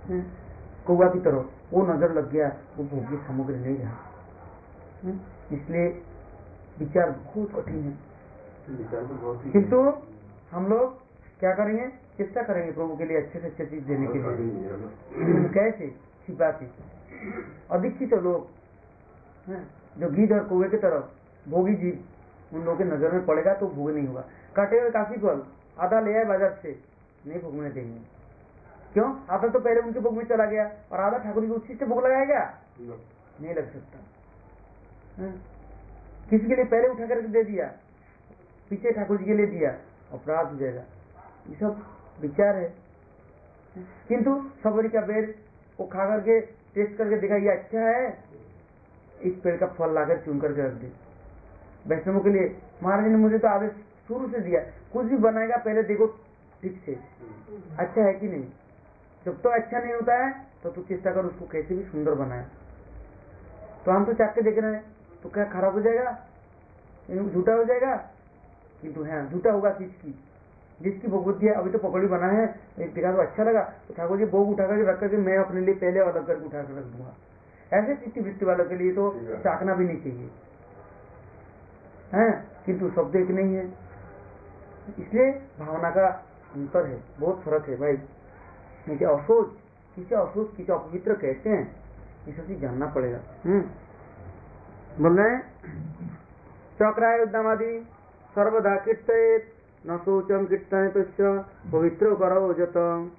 कौवा की तरह वो नजर लग गया, वो भोग्य सामग्री नहीं रहा। इसलिए विचार बहुत कठिन है, किंतु हम लोग क्या करेंगे, चेष्टा करेंगे प्रभु के लिए अच्छे से अच्छी चीज देने के लिए। कैसे? छिपा के अदीक्षित लोग जो गिद्ध और कौवे की तरफ भोगी जीव, उन लोगों के नजर में पड़ेगा तो भोग नहीं होगा। काटे हुए काफी फल आधा ले आए बाजार से, नहीं भोगने देंगे। क्यों? आधा तो पहले उनके भोग में चला गया और आधा ठाकुर जी को उसी से भोग लगाएगा, नहीं लग सकता। किसी के लिए पहले उठा करके दे दिया, पीछे ठाकुर जी के लिए दिया, अपराध हो जाएगा। ये सब विचार है। किंतु सबरी का बेर वो खा करके टेस्ट करके देखा ये अच्छा है, इस पेड़ का फल लाकर चुन करके रख दे। वैष्णवों के लिए महाराज ने मुझे तो आदेश शुरू से दिया, कुछ भी बनाएगा पहले देखो ठीक से अच्छा है कि नहीं। जब तो अच्छा नहीं होता है तो तू चेष्टा कर उसको कैसे भी सुंदर बनाए। तो हम तो चाक के देख रहे हैं, तो क्या खराब हो जाएगा, झूठा हो जाएगा। किंतु है झूठा होगा किसकी, जिसकी भोग बुद्धि है। अभी तो पकौड़ी बना है, एक देखा तो अच्छा लगा, तो ठाकुर जी भोग उठा करके रख करके मैं अपने लिए पहले अलग करके उठा कर रख दूंगा। ऐसे चित्ती वृत्ति वालों के लिए तो चाकना भी नहीं चाहिए है, किंतु शब्द एक नहीं है। इसलिए भावना का अंतर है, बहुत फर्क है भाई। किसी असोच, किसी अपवित्र कहते हैं, ये सब चीज जानना पड़ेगा। बोल रहे चक्राय उद्यमादि सर्वदा कीर्तयेत् न शोचम कीर्तयेत् पवित्र करो जत।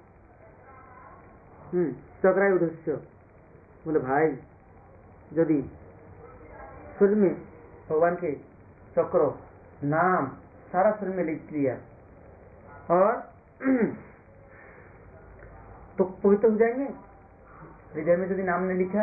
चक्राय उद्देश्य बोले भाई, यदि शरीर में भगवान के चक्र नाम सारा शरीर में लिख लिया और तो पवित्र हो जाएंगे। हृदय में यदि नाम ने लिखा,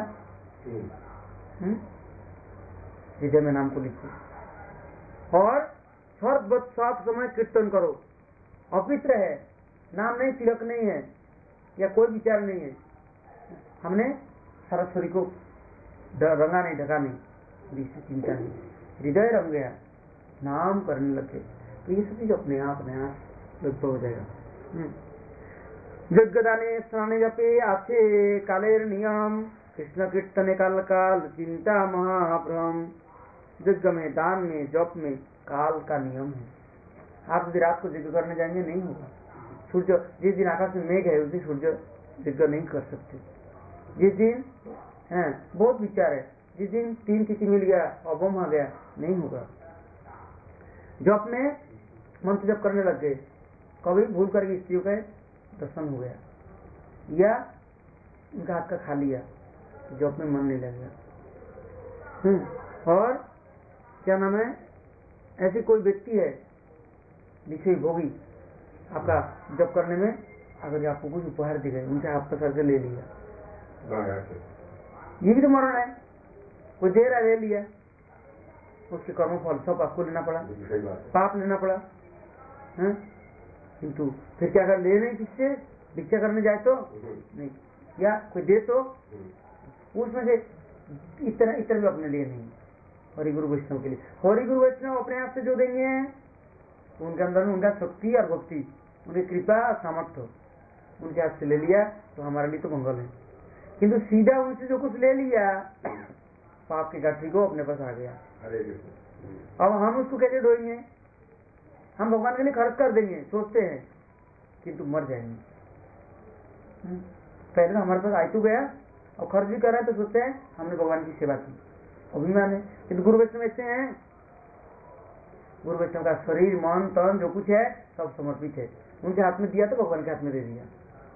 हृदय में नाम को लिखो और सर्ववत सात समय कीर्तन करो। अपवित्र है, नाम नहीं, तिलक नहीं है या कोई विचार नहीं है, हमने सारा शरीर को रंगा नहीं, ढका नहीं, इससे चिंता नहीं, हृदय रंग गया, नाम करने लगे, तो ये सब चीज अपने आप लगभग हो जाएगा। जगदाने स्नाने जपे आछे कालेर नियम कृष्ण कीर्तने काल काल चिंता महाभ्रम। यज्ञ में, दान में, जप में काल का नियम है। आप यदि रात को यज्ञ करने जाएंगे नहीं होगा। सूर्य जिस दिन आकाश में मेघ है उस दिन सूर्य यज्ञ नहीं कर सकते। जिस दिन है बहुत विचार है, जिस दिन 3 तिथि मिल गया अबम आ गया, नहीं होगा। जप में मंत्र जप करने लग गए, कभी भूल करके स्त्रियों का दर्शन हो गया या उनका हाथ का खा लिया, जप में मन नहीं लगेगा। और क्या नाम है, ऐसी कोई व्यक्ति है विषय भोगी, आपका जप करने में अगर आपको कुछ उपहार दे गए, उनसे हाथ पकड़ के ले लिया, ये भी तो मरण है। कोई दे रहा ले लिया, उसके कर्म फल सब आपको लेना पड़ा, पाप लेना पड़ा। किंतु फिर क्या कर ले नहीं, किससे भिक्षा करने जाए तो नहीं, या कोई दे तो उसमें से इतना भी अपने लिए नहीं। हरि गुरु वैष्णव के लिए, हरि गुरु वैष्णव अपने आप से जो देंगे तो उनके अंदर में उनका शक्ति और भक्ति, उनकी कृपा और सामर्थ्य उनके हाथ से ले लिया तो हमारे लिए तो मंगल है। किंतु सीधा उनसे जो कुछ ले लिया, पाप की गाठी को अपने पास आ गया। अब हम उसको कैसे ढोएंगे? हम भगवान के लिए खर्च कर देंगे सोचते हैं, किंतु मर जाएंगे। पहले तो हमारे पास आई तो गया और खर्च भी कर रहा है तो सोचते हैं हमने भगवान की सेवा की, अभिमान है। किंतु गुरु वैष्णव ऐसे हैं, गुरु वैष्णव का शरीर मन तन जो कुछ है सब समर्पित है, उनके हाथ में दिया तो भगवान के हाथ में दे दिया।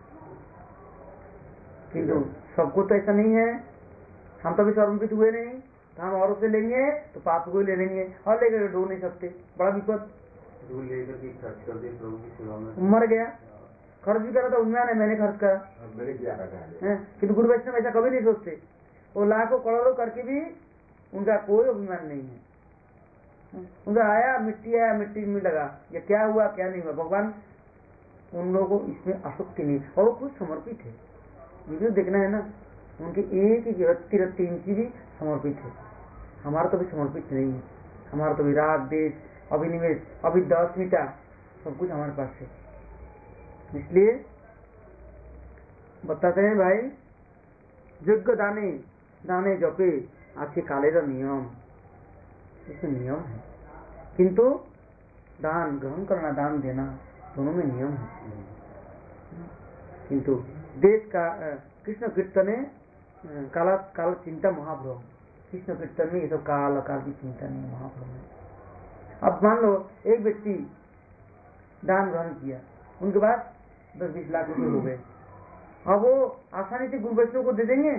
किंतु सबको तो ऐसा नहीं है, हम तो भी समर्पित हुए नहीं, तो हम औरों से लेंगे तो पाप को ले लेंगे और लेकर ढो नहीं सकते, बड़ा विपद। खर्च कर दिए प्रभु की सेवा में, मर गया। खर्च भी करा था उन्होंने, मैंने खर्च करा, किंतु गुरु वैष्णव ऐसा कभी नहीं सोचते। वो लाखों करोड़ों करके भी उनका कोई अभिमान नहीं है। उनका आया मिट्टी में लगा, या क्या हुआ क्या नहीं हुआ, भगवान उन लोगों को इसमें आसक्ति नहीं, और वो खुद समर्पित है। मुझे देखना है ना, उनके एक एक रत्ती इंची भी समर्पित है। हमारा तो भी समर्पित नहीं है, हमारा तो भी राग देश अभिनिवेश अभिदस्मिता सब कुछ हमारे पास है। इसलिए बताते हैं भाई, यज्ञ दाने दाने जपे आछे कालेर नियम, इसमें नियम है, किंतु दान ग्रहण करना, दान देना, दोनों में नियम है। किंतु देश का कृष्ण कीर्तने काला काल चिंता महाभ्रम, कृष्ण कीर्तन में ये सब काल अकाल की चिंता नहीं, महाभ्रम है। अब मान लो एक व्यक्ति दान ग्रहण किया, उनके बाद 10-20 लाख रुपए हो गए, अब वो आसानी से गुरु वैष्णव को दे देंगे?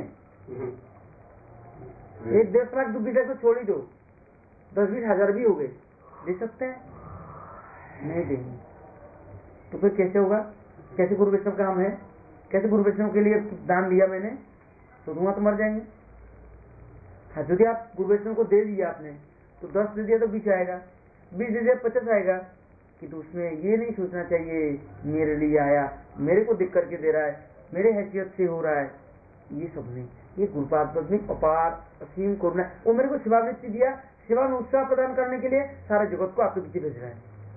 1-10 लाख दुविधा को छोड़ ही दो, 10-20 हजार भी हो गए, दे सकते हैं? नहीं देंगे। तो फिर कैसे होगा? कैसे गुरु वैष्णव का काम है? कैसे गुरु वैष्णव के लिए दान दिया मैंने? तो धुआं तो मर जाएंगे। हाँ, यदि आप गुरु वैष्णव को दे दिया आपने, तो 10 दे दिया तो 20 आएगा, 20 दे दिया 50 आएगा। कि तो उसमें ये नहीं सोचना चाहिए मेरे लिए आया, मेरे को दिख करके दे रहा है, मेरे हैसियत से हो रहा है, ये सब नहीं। ये गुरुपाद में अपार असीम करुणा, वो मेरे को सेवावृत्ति दिया, सेवा में उत्साह प्रदान करने के लिए सारे जगत को आपके पीछे भेज रहा है।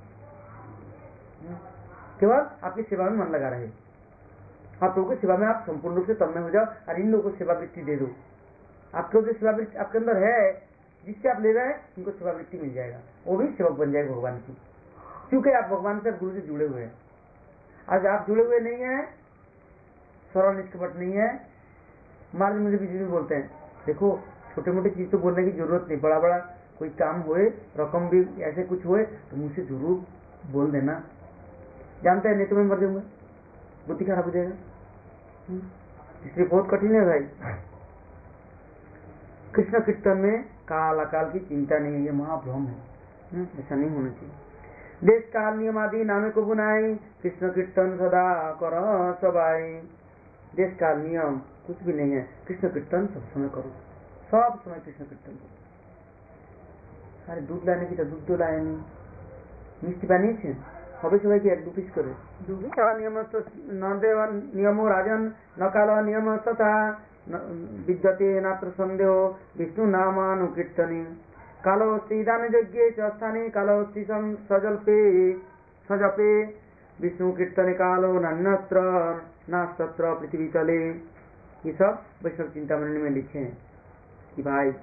केवल आपकी सेवा में मन लगा रहे, आप लोगों की सेवा में आप संपूर्ण रूप से तन्मय हो जाओ और इन लोगों को सेवावृत्ति दे दो। आपको जो सेवावृत्ति आपके अंदर है, जिससे आप ले रहे हैं, उनको सेवावृत्ति मिल जाएगा, वो भी सेवक बन जाएगा भगवान की, क्योंकि आप भगवान से गुरु से जुड़े हुए हैं। आज आप जुड़े हुए नहीं है, सरल निष्कपट नहीं है, मार्ग मुझे बीच में बोलते हैं, देखो छोटे मोटे चीज तो बोलने की जरूरत नहीं, बड़ा बड़ा कोई काम होए, रकम भी ऐसे कुछ होए तो मुझसे जरूर बोल देना, जानते हैं नहीं तो मैं मर जाऊंगा, बुद्धि खराब हो जाएगा। इसलिए बहुत कठिन है भाई। कृष्ण कीर्तन में काल अकाल की चिंता नहीं है, ये महाभ्रम है, ऐसा नहीं होना चाहिए। देश काल नियम आदि नामे को बुनाई, कृष्ण कीर्तन सदा कर सबाई। देश काल नियम कुछ भी नहीं है, कृष्ण कीर्तन सब समय करो, सब समय कृष्ण कीर्तन करो। अरे दूध लाने की तो दूध तो लाया नहीं, मिष्टि बानिয়েছেন, হবে সবাইকে 1-2 পিস করে। নিয়ম তো ন দেওয়া নিয়ম রাজন ন কাল নিয়ম তথা বিদ্যতে নাত্র সন্দেহ বিষ্ণু নামানুকীর্তনে কালোস্তি দানে যজ্ঞে চ স্থানে কালোস্তি সজল্পে সজপে विष्णु कीर्तने कालो नन्यत्र नास्तत्र पृथ्वी तले। ये सब वैष्णव चिंतामणि में लिखे हैं कि भाई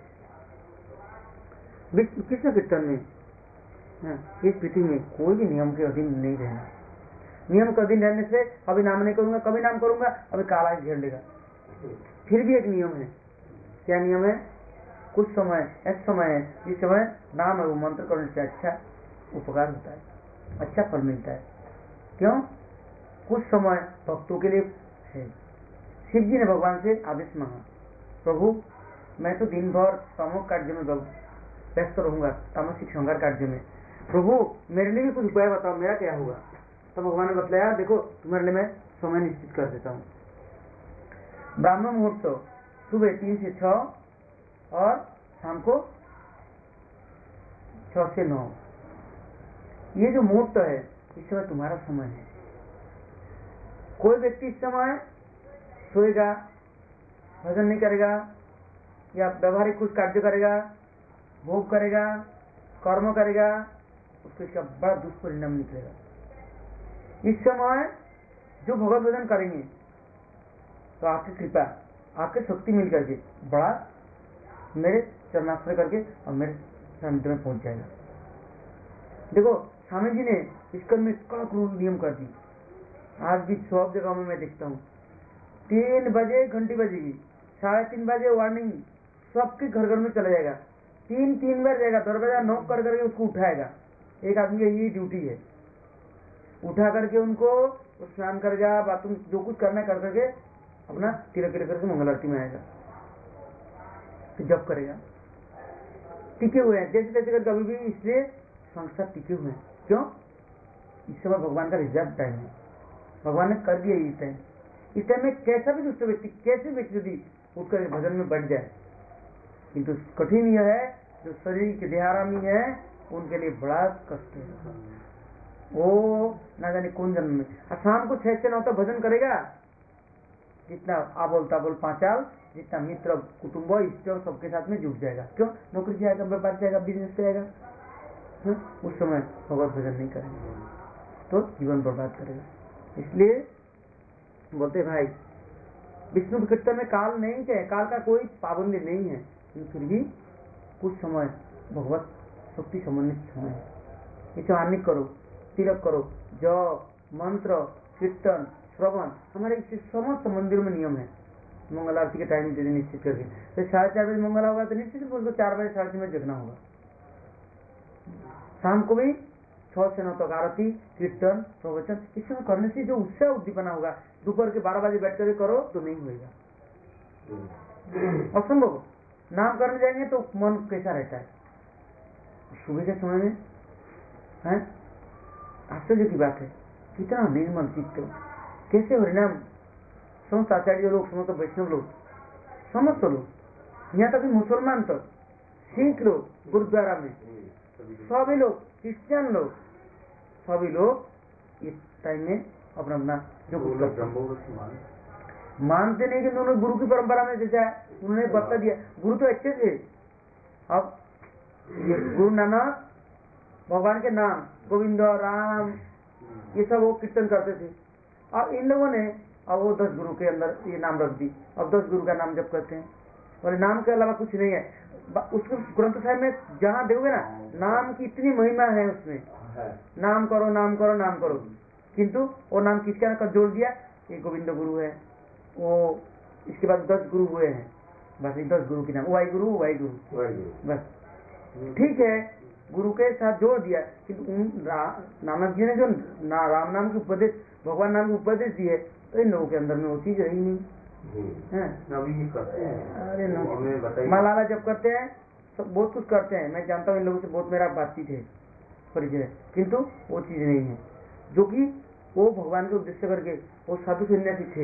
कृष्ण कीर्तन में इस पृथ्वी में कोई भी नियम के अधीन नहीं रहना। नियम के अधीन रहने से अभी नाम नहीं करूंगा, कभी नाम करूंगा, अभी काला घेर लेगा। फिर भी एक नियम है, क्या नियम है? कुछ समय ऐसा समय है जिस समय नाम और मंत्र करने से अच्छा उपकार होता है, अच्छा फल मिलता है। क्यों? कुछ समय भक्तों के लिए है। शिव जी ने भगवान से आदेश मांगा, प्रभु मैं तो दिन भर तमो कार्य में व्यस्त रहूंगा, तामसिक संहार कार्य में, प्रभु मेरे लिए भी कुछ उपाय बताओ, मेरा क्या होगा? तो भगवान ने बतलाया, देखो तुम्हारे लिए मैं समय निश्चित कर देता हूँ। ब्राह्मण मुहूर्त सुबह 3 से 6 और शाम को 6 से 9, ये जो मुहूर्त है इस समय तुम्हारा समय है। कोई व्यक्ति इस समय सोएगा, भजन नहीं करेगा या व्यवहारिक कुछ कार्य करेगा, भोग करेगा, कर्म करेगा, उसको इसका बड़ा दुष्परिणाम निकलेगा। इस समय जो भगवत भजन करेंगे तो आपकी कृपा, आपकी शक्ति मिल करके बड़ा मेरे चरणाश्रय करके और मेरे सानिध्य में पहुंच जाएगा। देखो स्वामी जी ने इसका में कड़क नियम कर दी। आज भी सब जगह में मैं देखता हूँ 3 बजे घंटी बजेगी, 3:30 बजे वार्निंग, सबके घर घर में चला जाएगा, 3 बार जाएगा, दरवाजा नॉक कर करके उसको उठाएगा। एक आदमी की यही ड्यूटी है, उठा करके उनको स्नान करेगा, बाथरूम जो कुछ करना कर करके अपना तिलक करके मंगल आरती में आएगा, तो जब करेगा। टिके हुए हैं जैसे तैसे करके अभी भी, इसलिए संस्था टिके हुए हैं। क्यों? इस समय भगवान का रिजर्व टाइम है, भगवान ने कर दिया इस टाइम। इस टाइम में कैसा भी दुष्ट व्यक्ति, कैसे व्यक्ति यदि उठकर भजन में बढ़ जाए, किंतु कठिन यह है जो शरीर के देहारामी है उनके लिए बड़ा कष्ट है। वो ना जाने कौन जन्म में, शाम को 6 से 9 तक भजन करेगा, जितना आबोल ताबोल पांचाल, जितना मित्र कुटुंब इष्ट सबके साथ में जुट जाएगा। क्यों? नौकरी जाएगा, व्यापार जाएगा, बिजनेस करेगा, उस समय भगवत भजन नहीं करेंगे तो जीवन बर्बाद करेगा। इसलिए बोलते भाई विष्णु कीर्तन में काल नहीं है, काल का कोई पाबंदी नहीं है, फिर भी कुछ समय भगवत शक्ति संबंधित समय है। इसे आनिक करो, तिलक करो, जप, मंत्र, कीर्तन, श्रवण, हमारे समस्त मंदिर में नियम है। मंगल आरती के टाइम दे निश्चित करके, तो 4:30 बजे मंगल होगा तो निश्चित रूप से 4 बजे 4:30 बजे जगना होगा। शाम को भी 6 से 9 तक आरती, कीर्तन, प्रवचन, इस समय करने से जो उत्साह उद्दीपना होगा, दोपहर के 12 बजे बैठ कर करो तो नहीं होगा, असंभव। नाम करने जाएंगे तो मन कैसा रहता है सुबह के समय में, है आश्चर्य की बात है, कितना निर्मल चित्त, कैसे हरिनाम। समस्त आचार्य लोग, समस्त वैष्णव लोग, समस्त लोग, यहाँ तक मुसलमान तक, सिख लोग गुरुद्वारा में, सभी लोग, क्रिश्चियन लोग, सभी लोग इस टाइम में अपना अपना जो मानते नहीं कि उन्होंने गुरु की परंपरा में जैसा उन्होंने बता दिया। गुरु तो अच्छे थे, अब ये गुरु नानक भगवान के नाम गोविंद राम ये सब वो कीर्तन करते थे। अब इन लोगों ने अब वो 10 गुरु के अंदर ये नाम रख दी, अब 10 गुरु का नाम जप करते हैं और नाम के अलावा कुछ नहीं है। उसको ग्रंथ साहिब में जहाँ देखोगे ना, नाम की इतनी महिमा है उसमें, नाम करो नाम करो नाम करो, किंतु वो नाम किसका का जोड़ दिया, ये गोविंद गुरु है, वो इसके बाद 10 गुरु हुए हैं, बस 10 गुरु के नाम वाहिगुरु बस ठीक है, गुरु के साथ जोड़ दिया। किंतु नानक जी ने जो राम नाम की उपदेश, भगवान नाम की उपदेश दी है, तो इन लोगों के अंदर में वो चीज रही नहीं है। अरे मलाला जब करते हैं सब बहुत कुछ करते हैं, मैं जानता हूँ इन लोगों से बहुत मेरा बातचीत है, परिचय, किंतु वो चीज नहीं है जो कि वो भगवान के उद्देश्य करके वो साधु सन्यासी थे।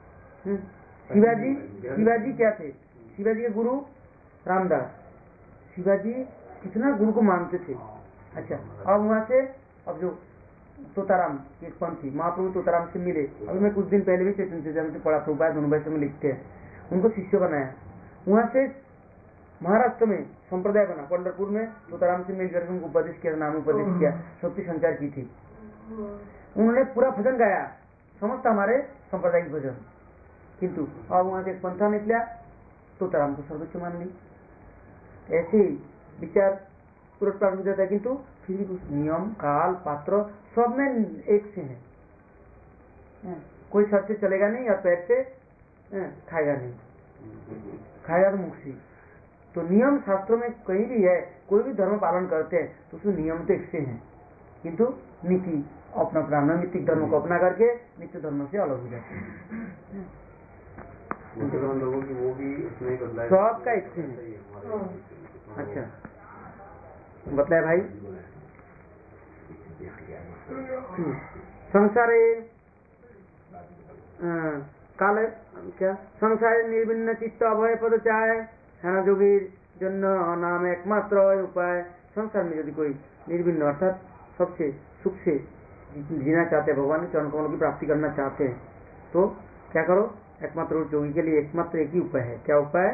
शिवाजी क्या थे, शिवाजी के गुरु रामदास, शिवाजी कितना गुरु को मानते थे। अच्छा, अब वहां से अब जो तोताराम एक पंथी महाप्रभु तोताराम से मिले, अभी मैं कुछ दिन पहले भी चेतन से पढ़ा, प्रभुपाद धनुभाष्य में लिखते हैं, उनको शिष्य बनाया। वहां से महाराष्ट्र में संप्रदाय बना, पंढरपुर में तोताराम से मिलकर उनको उपदेश किया, नाम उपदेश किया, शक्ति संचार की थी। उन्होंने पूरा भजन गाया, समस्त हमारे सांप्रदायिक भजन, किंतु अब वहां से एक पंथा निकला, तोताराम को सर्वोच्च मान ली। ऐसे ही विचार पुरस्कार हो जाता है, किंतु फिर भी कुछ नियम काल पात्र सब में एक से है। कोई सर से चलेगा नहीं और पैर से खाएगा नहीं, खाएगा तो मुख से। तो नियम शास्त्रों में कहीं भी है, कोई भी धर्म पालन करते हैं तो उसमें नियम तो एक से हैं, किंतु नीति अपना अपना नैतिक धर्म को अपना करके नित्य धर्म से अलग हो जाते हैं। लोगों की वो भी उसमें बदलाव सबका एक से है। अच्छा बतलाए भाई, संसारे काले क्या संसारे निर्विन्न चित्त अभय पद चाहे है जोगीर जन्य नाम एकमात्र उपाय। संसार में यदि कोई निर्विन्न अर्थात सबसे सुख से जीना चाहते हैं, भगवान के चरण कमल की प्राप्ति करना चाहते हैं, तो क्या करो, एकमात्र जोगी के लिए एकमात्र एक ही उपाय है। क्या उपाय?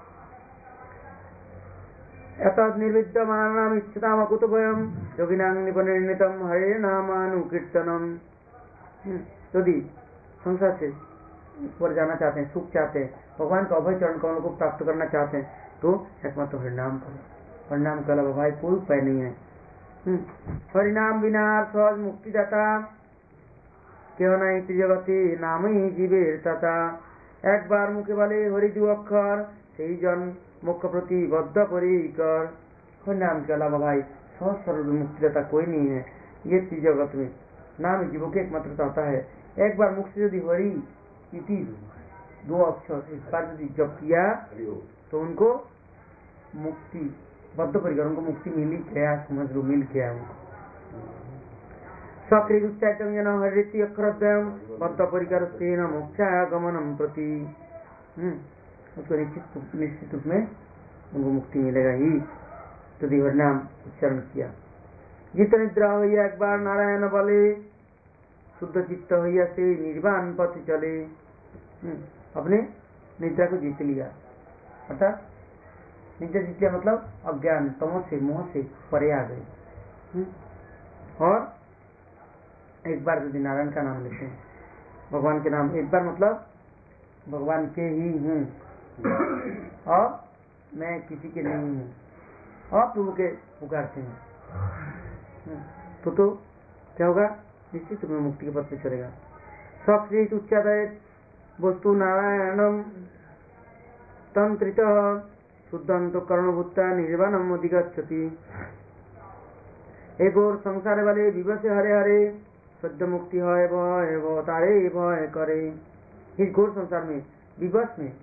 एतद् निर्विद्यमानानाम् इच्छताम् अकुतभयम् योगिनां निपनिर्णितम् हरे नामानुकीर्तनम्। यदि संसार से ऊपर जाना चाहते हैं, सुख चाहते हैं, भगवान का अभय चरण कमल को प्राप्त करना चाहते हैं, तो एकमात्र हरिनाम करो। हरिनाम के अलावा भाई कोई उपाय नहीं है। हरिनाम बिना सहज मुक्ति दाता क्यों नहीं त्रिजगति नाम ही जीवेर तथा। एक बार मुखे वाले हरि जो अक्षर সেই জন मुख्य प्रति बद्ध परिकर। हरिनाम के अलावा भाई सहज सर्व मुक्तिदाता कोई नहीं है ये त्रिजगत में, नाम जीवों के एकमात्र चाहता है। एक बार मुख से यदि हरि इति 2 अक्षर एक बार यदि जप किया तो उनको मुक्ति बद्ध परिकर, उनको मुक्ति मिली गया, समझ लो मिल गया उनको। सक्रिय उच्चारण हरिति अक्षरद्वयम् बद्ध परिकर तेन मोक्षाय गमनम प्रति। उसको निश्चित रूप में उनको मुक्ति मिलेगा ही यदि हरिनाम उच्चारण किया। जित निद्रा होइया एक बार नारायण बले शुद्ध चित्त होइया से निर्वाण पथ चले। अपने निद्रा को जीत लिया, अर्थात निद्रा जीत लिया मतलब अज्ञान तमो से मोह से परे आ गए। और एक बार यदि नारायण का नाम लेते हैं, भगवान के नाम एक बार मतलब भगवान के ही हूँ और मैं किसी के नहीं हूँ, और प्रभु के पुकारते हैं तो क्या होगा? निश्चित रूप में मुक्ति के पथ पे चलेगा। सश्री उच्चादय वस्तु नारायणम तंत्रित शुद्धंत कर्णभूता निर्वाणम अधिगच्छति। एक और संसार वाले विवश हरे हरे शुद्ध मुक्ति है वह तारे भय करे। इस घोर संसार में विवश में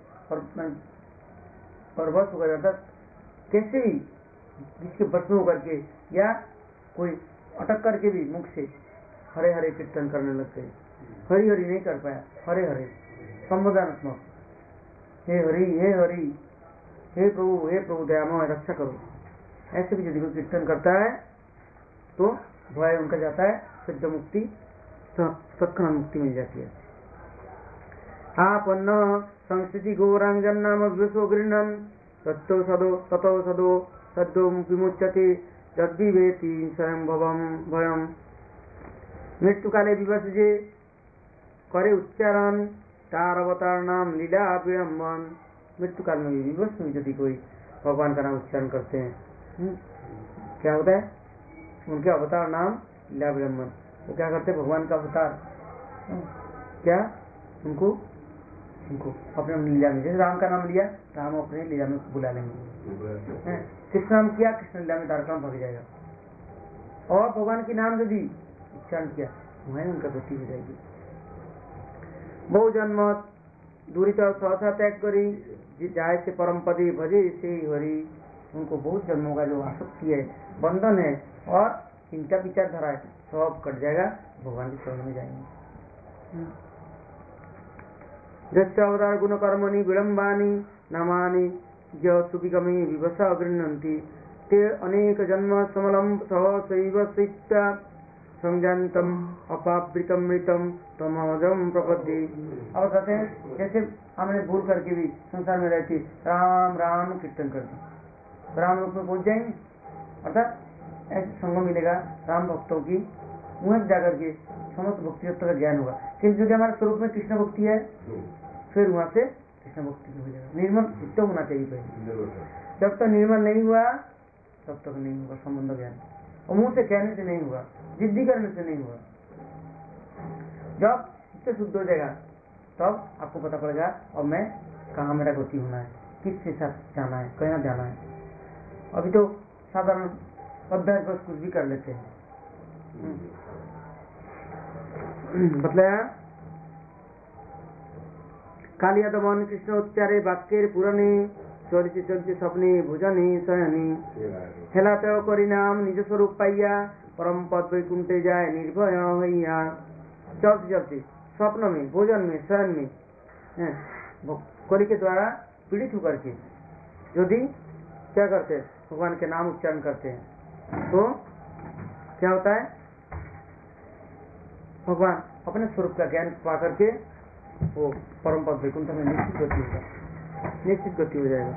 और वश होकर जाता कैसे भी जिसके बस में होकर के या कोई अटक करके भी मुख से हरे हरे कीर्तन करने लगते हैं। हरि हरि नहीं कर पाया, हरे हरे संबोधनात्मक, हे हरि हे हरि, हे प्रभु दयामय रक्षा करो, ऐसे भी यदि कोई कीर्तन करता है तो भय उनका जाता है, शुद्ध मुक्ति तत्क्षण मुक्ति मिल जाती है। आपन्न संस्कृति गौरांगन नाम विवशो गृह्णन् ततो सदो सद्यो विमुच्यते यद्विवेति स्वयं भयम। मृत्यु काले विवश जे करे उच्चारण तार अवतार नाम लीला विडम्बन। मृत्यु काल में विवश में यदि कोई भगवान का नाम उच्चारण करते हैं क्या होता है? उनके अवतार नाम लीला विडम्बन। वो क्या करते हैं? भगवान का अवतार क्या उनको अपने लीला में, जैसे राम का नाम लिया राम अपने लीला में बुला लेंगे, कृष्ण नाम किया कृष्ण लीला में तारकाम भाग जाएगा, और भगवान के नाम यदि उच्चारण किया वहीं उनका गति हो जाएगी। बहु जन्म दूरी तो सहसा त्याग करी जाए से परम पदे भजे से हरि। उनको बहुत जन्मों का जो आसक्ति है, बंधन है और इनका विचारधारा है, सब कट जाएगा, भगवान के शरण में जाएंगे। जस्य अवतार गुण कर्मणि विडम्बानि नामानि य सुविगमे विवशा गृह्णन्ति ते अनेक जन्म समलम सहसैव शिष्टा संजातम अपावृतमृतम तमोजम प्रपद्ये। अब कहते हैं जैसे हमने भूल करके भी संसार में रहती राम राम कीर्तन करते राम रूप में पहुंच जाएंगे, अर्थात ऐसे संग मिलेगा राम भक्तों की, वहीं जाकर के समस्त भक्ति तत्व का ज्ञान होगा। किंतु यदि हमारे स्वरूप में कृष्ण भक्ति है फिर वहां से कृष्ण भक्ति हो जाएगा। निर्मल चित्त होना चाहिए पहले, जब तक निर्मल नहीं हुआ तब तक नहीं होगा संबंध ज्ञान, और मुंह से कहने से नहीं हुआ, जिद्दी करने से नहीं हुआ। जब चित्त शुद्ध हो जाएगा तब आपको पता पड़ेगा अब मैं कहाँ मेरा गति होना है, किसके साथ जाना है, कहाँ जाना है। अभी तो साधारण अभ्यास बस कुछ भी कर लेते हैं। बतलाया कालिया दमन कृष्ण उच्चारे वाक्येर पुराणे चलते चलते सपने भुजने शयने हेलाते करी नाम निज स्वरूप पाइया परम पद वैकुंठे जाए निर्भय हइया। चलते चलते स्वप्न में, भोजन में, शयन में कली के द्वारा पीड़ित होकर के यदि क्या करते हैं? भगवान के नाम उच्चारण करते हैं तो क्या होता है? भगवान अपने स्वरूप का ज्ञान पा करके वो परम पद वैकुंठ में निश्चित गति हो जाएगा।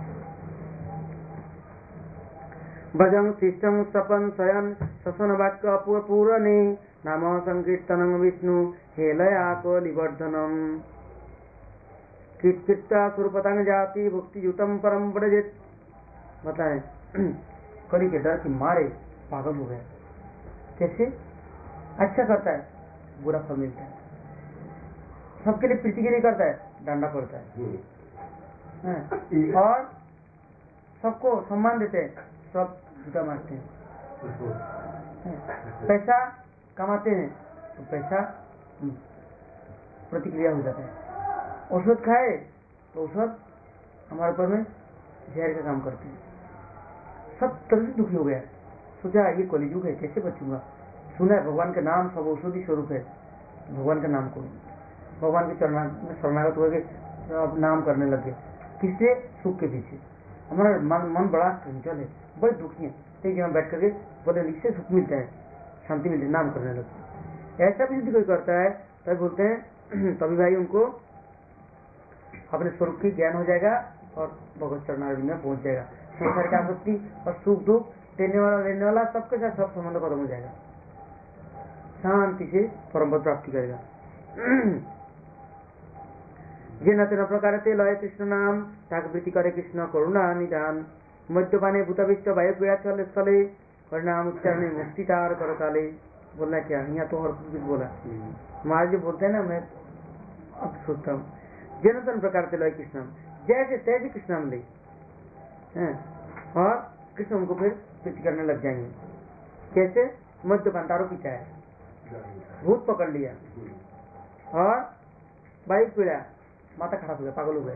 भजन शिष्टम सपन शयन ससन वाक्य पूरणे नाम संकीर्तनम विष्णु हेलया कलिवर्धनम कृत्कृत्या स्वरूपतांग जाति भक्ति युतम परम व्रजेत। बताएं कली के डर की मारे पागल हो गए। कैसे? अच्छा करता है बुरा फल मिलता है, सबके लिए प्रीति के लिए करता है डांडा पड़ता है, और सबको सम्मान देते हैं सब जूता मारते हैं। पैसा कमाते हैं तो पैसा प्रतिक्रिया हो जाता है। औषध खाए तो औषध हमारे ऊपर में जहर का काम करते हैं। सब तरह से दुखी हो गया, सोचा ये कलियुग है कैसे बचूंगा। सुना है भगवान का नाम सब औषधि स्वरूप है, भगवान का नाम को भगवान के चरण में शरणागत हो गए, अब नाम करने लगे। किससे? सुख के पीछे। हमारा मन बड़ा चंचल है, बड़े दुखी है, एक जगह बैठ करके बोले इससे सुख मिलता है, शांति मिलती है, नाम करने लगते। ऐसा भी यदि कोई करता है तब बोलते हैं तभी भाई उनको अपने स्वरूप की ज्ञान हो जाएगा और भगवत चरणारविंद में पहुंच जाएगा। संसार की आसक्ति और सुख दुख देने वाला लेने वाला सबके साथ सब संबंध खत्म हो जाएगा, शांति से परम पद प्राप्ति करेगा। जेन तेन प्रकार ते लय कृष्ण नाम ताकवृत्ति करे कृष्ण करुणा निधान मद्यपाने भूताविष्ट वायु पीड़ा चल स्थले हरिनाम उच्चारण मुक्ति तार करताले। बोलना क्या यहाँ तो और कुछ बोला महाराज जी बोलते हैं ना, मैं अब सोचता हूँ जेन तेन प्रकार से लय कृष्ण जैसे तैसे कृष्ण ले और कृष्ण उनको फिर प्रीति करने लग जाएंगे। कैसे? मद्यपान दारू पीता है, भूत पकड़ लिया और वायु पीड़ा, माथा खराब हो गया, पागल हो गया,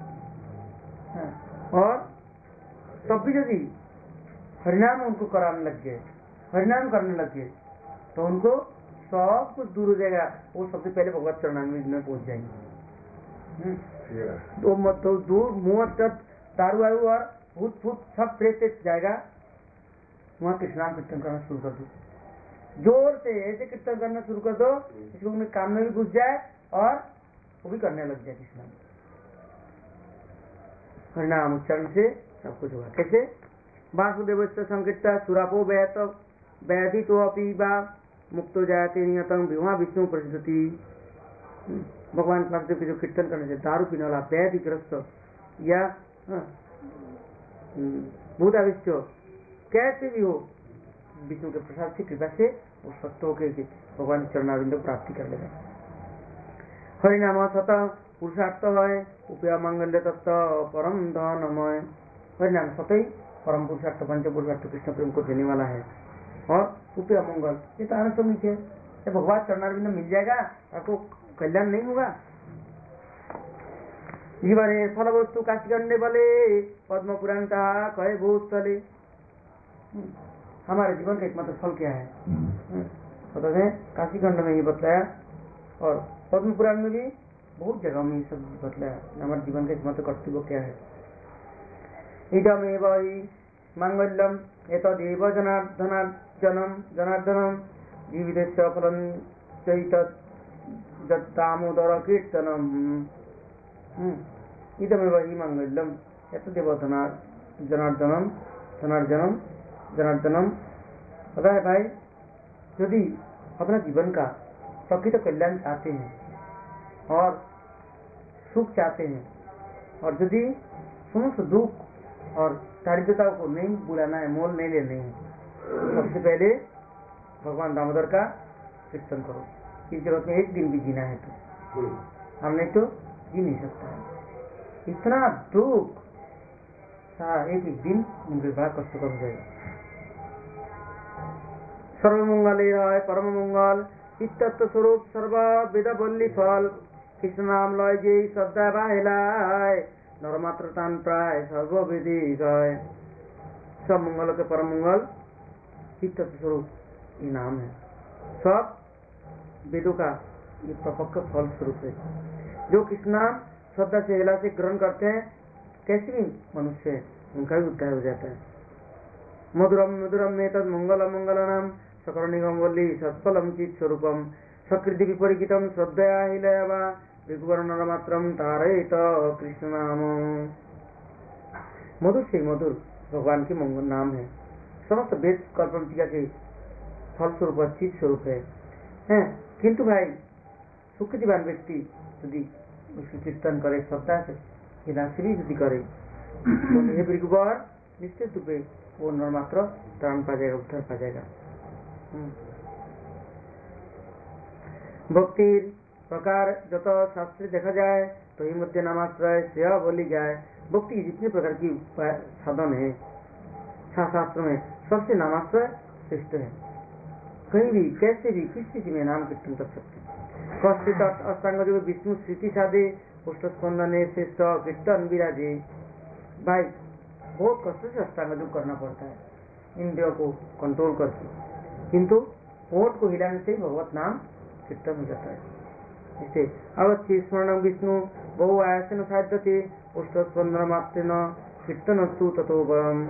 और तब भी यदि हरिनाम उनको कराने लग गए, हरिनाम करने लग गए तो उनको सब कुछ दूर हो जाएगा। वो सबसे पहले भगवत चरणामृत में पहुंच जाएंगे। तो दूर मुंह तक दारू वारू और भूत फूट सब प्रेत जाएगा। वहां कृष्णाम कीर्तन करना शुरू कर दो, जोर से ऐसे कीर्तन करना शुरू कर दो इसको उनके काम में भी घुस जाए और वो भी करने लग जाए कृष्णाम। हरिनाम उच्चारण से सब कुछ होगा। कैसे? वासुदेव संकीर्ता सुरापो व्याधि तो अपीबा मुक्तो जायते नियतम विवाह विष्णु प्रसिद्धि। भगवान वासुदेव के जो कीर्तन करने से दारू पीने वाला व्याधिग्रस्त या भूताविष्ट कैसे भी हो, विष्णु के प्रसाद से कृपा से वो स्वस्थ होकर भगवान चरणारविंद प्राप्ति कर लेगा। हरिनाम सत पुरुषार्थ है उपया मंगल्य तत्व परम धनमय। हरिनाम सतई परम पुरुषार्थ पंच पुरुषार्थ कृष्ण प्रेम को देने वाला है और उपया मंगल ये तो आनंद नीचे है। भगवान चरणारविंद मिल जाएगा आपको कल्याण नहीं होगा। जीवने फल वस्तु काशीगंडे बले पद्म पुराण का कहे भूस्थले। हमारे जीवन का एकमात्र फल क्या है? पता है काशीखंड में ये बतलाया और पद्म पुराण में भी बहुत जगह में ये सब बतलाया हमारे जीवन का एकमात्र कर्तव्य क्या है। इदमेव हि मांगल्यम एतदेव जनार्दनम जीवितस्य फलं चैतत् दामोदर कीर्तनम। इदमेव हि मांगल्यम एतदेव जनार्दनम। पता है भाई, यदि अपना जीवन का प्रकृत कल्याण चाहते हैं और सुख चाहते हैं और यदि समस्त दुख और दारिद्रता को नहीं बुलाना है, मोल नहीं लेने हैं, सबसे पहले भगवान दामोदर का कीर्तन करो। इस जगत में एक दिन भी जीना है तो हम नहीं तो जी नहीं सकता है। इतना दुख एक दिन उनके बाद कष्ट कर जाएगा। सर्वमंगल है परम मंगल चित्तत्व स्वरूप सर्व वेद बल्ली फल कृष्ण नाम लय जे श्रद्धा बाहेलाय नरमात्र तान प्राय सर्वविधि गए। सब मंगलों के परम मंगल चित्तत्व स्वरूप ये नाम है। सब वेदों का ये प्रपक्ष फल स्वरूप है। जो कृष्ण नाम श्रद्धा से हिला से ग्रहण करते हैं, कैसे भी मनुष्य है उनका भी उद्धार हो जाता है। मधुरम मधुरम में तद मंगल मंगल नाम सकल निगम वल्ली सत्फलम चित स्वरूपम सकृति विपरीतम श्रद्धया हिलया विगुवर नरमात्रम तारयित कृष्ण नाम। मधुर से मधुर भगवान के मंगल नाम है। समस्त वेद कल्पना के फल स्वरूप चित स्वरूप है। किंतु भाई सुखजीवान व्यक्ति यदि उसकी कीर्तन करे, श्रद्धा से हिलाश्री यदि करे तो विगुवर निश्चित रूप से वो नरमात्र त्राण पा जाएगा, उद्धार पा जाएगा। भक्ति प्रकार जत शास्त्र देखा जाए तो ही मध्य नामाश्रय सेवा बोली जाए। भक्ति की जितने प्रकार की साधन है शास्त्र में सबसे नामाश्रय श्रेष्ठ है। कहीं भी कैसे भी किस चीज में नाम कीर्तन कर सकते हैं। कष्टित अष्टांग जो विष्णु स्थिति साधे पुष्ट स्पंदने श्रेष्ठ कीर्तन विराजे। भाई बहुत कष्ट से अष्टांग योग करना पड़ता है इंद्रियों को कंट्रोल करके, किंतु होठ को हिलाने से भगवत नाम कीर्तन हो जाता है। इसे अवश्य स्मरण विष्णु बहु आयासन साध्य थे पुष्ट स्पंदन मात्र न कीर्तन अस्तु तथो बलम।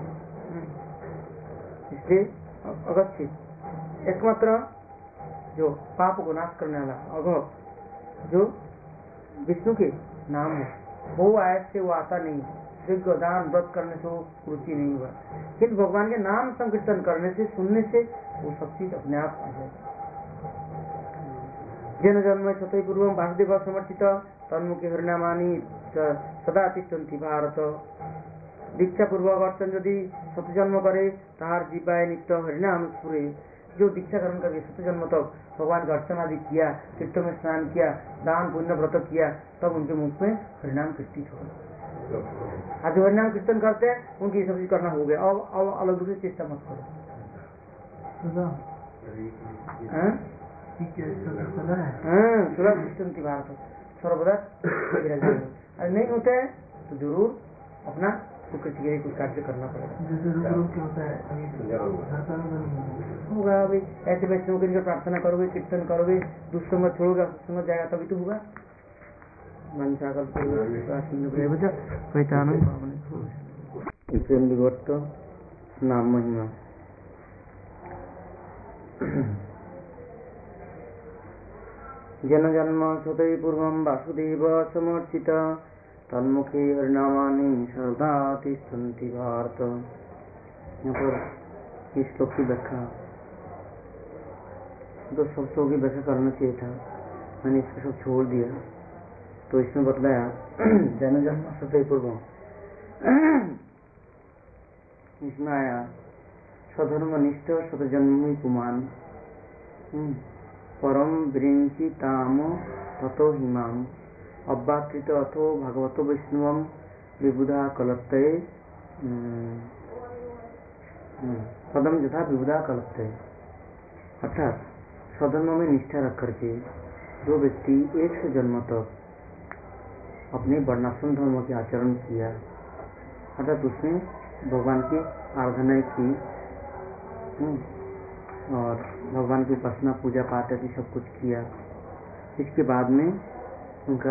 इसलिए अगत्य एकमात्र जो पाप को नाश करने वाला अघ जो विष्णु के नाम है, वो आयत से वो आता नहीं, यज्ञ दान व्रत करने से वो रुचि नहीं हुआ, किंतु भगवान के नाम संकीर्तन करने से सुनने से वो सब चीज अपने आप आ जाए। जेन जन्म सतै पूर्वं वासुदेव समर्चित तन्मुखे हरिनामानि सदा तिष्ठन्ति भारत। दीक्षा पूर्वक अर्चन यदि सत जन्म करे ताहार जीवाय नित्य हरिनाम स्फुरे। जो दीक्षा ग्रहण करके सत जन्म तक भगवान का अर्चना आदि किया, तीर्थ में स्नान किया, दान पुण्य व्रत किया, तब उनके मुख में हरिनाम कीर्तित हो। आज जो हरिनाम कीर्तन करते हैं उनकी सब चीज करना हो गया। अब अलग दूसरी चेष्टा मत करो। भारत सर्वदा नहीं होता है तो जरूर अपना सुकृति के लिए कुछ कार्य करना पड़ेगा। होगा अभी ऐसे वैष्णव के प्रार्थना करोगे, कीर्तन करोगे, दुष्संगत छोड़ोगे, सत्संगत जाएगा तभी तो होगा। नाम महिमा जन जन्म सतै पूर्वं वासुदेव समर्चित तन्मुखे हरिनामानि सर्वदा तिष्ठन्ति भारत। यहाँ पर इस श्लोक की व्याख्या तो सब श्लोक की व्याख्या करना चाहिए था, मैंने इसको सब छोड़ दिया। तो इसमें बतलाया जन जन्म सतै पूर्वं, इसमें आया स्वधर्मनिष्ठ सतजन्मी पुमान परम विरिंची ताम ततो हिमाम अव्याकृत अथो भगवतो वैष्णवम विबुधा कलत्तये पदम यथा विबुधा कलत्तये। अर्थात स्वधर्म में निष्ठा रख करके जो व्यक्ति 100 जन्म तक अपने वर्णाश्रम धर्म के आचरण किया, अर्थात उसने भगवान की आराधना की और भगवान की उपासना पूजा पाठ आदि सब कुछ किया, इसके बाद में उनका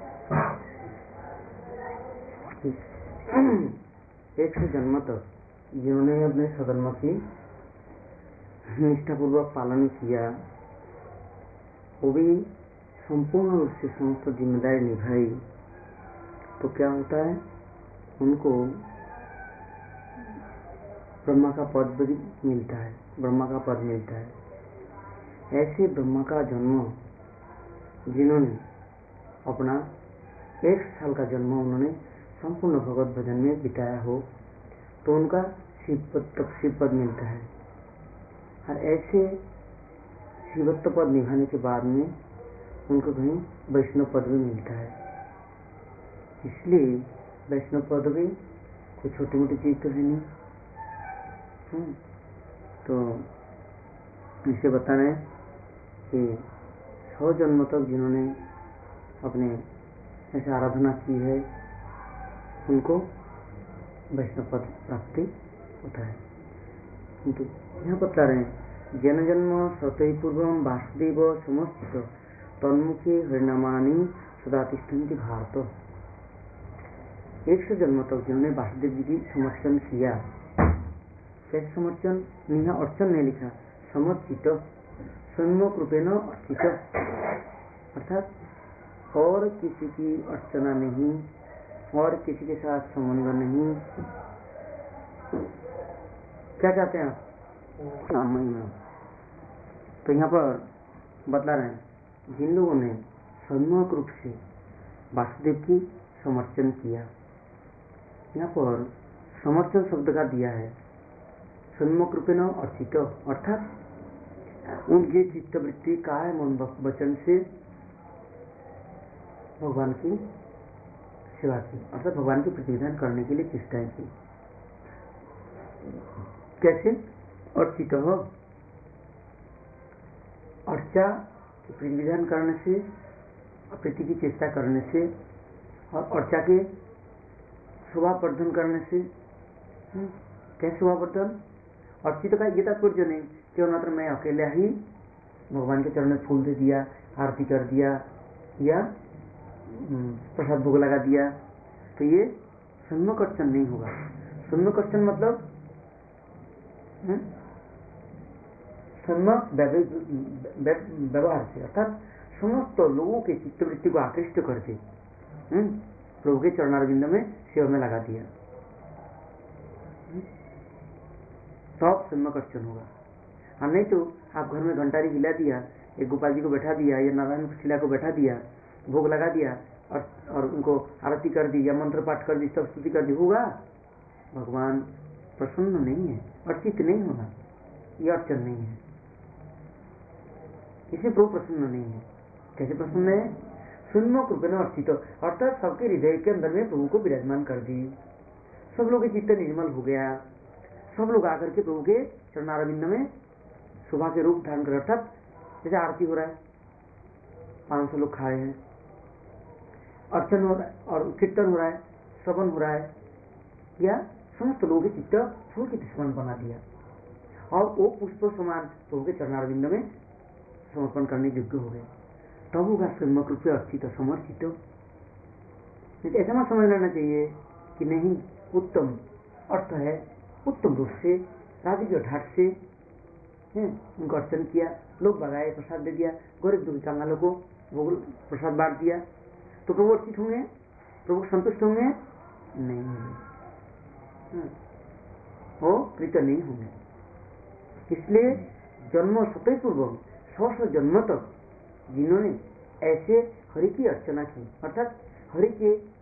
100 जन्म तक जिन्होंने अपने स्वधर्म की निष्ठापूर्वक पालन किया, वो भी संपूर्ण रूप से समस्त जिम्मेदारी निभाई, तो क्या होता है, उनको ब्रह्मा का पद भी मिलता है, ब्रह्मा का पद मिलता है। ऐसे ब्रह्मा का जन्म जिन्होंने अपना 1 साल का जन्म उन्होंने संपूर्ण भगवत भजन में बिताया हो, तो उनका शिव पद मिलता है। और ऐसे शिवत्व पद निभाने के बाद में उनको कहीं वैष्णव पद भी मिलता है। इसलिए वैष्णव पद भी कोई छोटी मोटी चीज तो है नहीं। तो इसे बता रहे कि 100 जन्म तक जिन्होंने अपने ऐसे आराधना की है, उनको वैष्णव पद प्राप्ति होता है। किंतु यहाँ बता रहे हैं जन जन्म सतै पूर्वं वासुदेव समर्चित तन्मुखे हरिनामानि सदा तिष्ठन्ति भारत। 100 जन्म तक जिन्होंने वासुदेव जी की समर्चन किया, कैसे समर्चन, यहाँ अर्चन नहीं लिखा, समर्चित, सन्मुख रूपेण अर्चित, अर्थात और किसी की अर्चना नहीं, और किसी के साथ संबंध नहीं। क्या चाहते हैं आप? तो यहाँ पर बतला रहे हैं जिन लोगों ने सन्मुख रूप से वासुदेव की समर्चन किया, यहाँ पर समर्चन शब्द का दिया है सन्मुख रूपेण अर्चित, अर्थात उनकी चित्तवृत्ति काय मन वचन से भगवान की सेवा की, अर्थात भगवान की प्रतिविधान करने के लिए चेष्टाएं की। कैसे? अर्चित हो, अर्चा की प्रतिविधान करने से, प्रीति की चेष्टा करने से, और अर्चा के शोभावर्धन करने से। कैसे शोभावर्धन? अर्चित का ये तात्पर्य नहीं कि मात्र मैं अकेला ही भगवान के चरण में फूल दे दिया, आरती कर दिया या प्रसाद भोग लगा दिया, तो ये सन्मुख अर्चन नहीं होगा। सन्मुख अर्चन मतलब सन्मुख व्यवहार से, अर्थात समस्त लोगों के चित्तवृत्ति को आकृष्ट करके प्रभु के चरणारविंद में सेवा में लगा दिया, तब सन्मुख अर्चन होगा। और नहीं तो आप घर में घंटारी हिला दिया एक गोपाल जी को बैठा दिया या नारायण शिला को बैठा दिया, भोग लगा दिया और उनको आरती कर दी या मंत्र पाठ कर दी, सब स्तुति कर दी, होगा? भगवान प्रसन्न नहीं है, अर्चित नहीं होगा, ये अर्चन नहीं है, इसे प्रभु प्रसन्न नहीं है। कैसे प्रसन्न है? सुन्मुख रूपेण अर्चित, अर्थात सबके हृदय के अंदर में प्रभु को विराजमान कर दी, सब लोग चित्त निर्मल हो गया, सब लोग आकर के प्रभु के चरणारविंद में शोभा के रूप धारण कर, अर्थात जैसे आरती हो रहा है, 500 लोग खा रहे हैं, अर्चन हो रहा है और कीर्तन हो रहा है, श्रवण हो रहा है, या समस्त लोगों के चित्त प्रभु के दुश्मन बना दिया और वो पुष्प समान प्रभु के चरणारविंद में समर्पण करने योग्य हो गए, तब होगा सम्यक रूप से अर्चित समर्चित। ऐसा मत समझ लेना चाहिए कि नहीं, उत्तम अर्थ है, उत्तम रूप से राजकीय ढाट से उनको अर्चन किया, लोग बगाए, प्रसाद दे दिया, गरीब दुखी कंगालों को भोग प्रसाद बांट दिया, तो प्रभु अर्चित होंगे, प्रभु संतुष्ट होंगे? नहीं होंगे, वो कृत नहीं होंगे। इसलिए जन्म सतय पूर्व 100 जन्म तक जिन्होंने ऐसे हरि की अर्चना की, अर्थात हरि के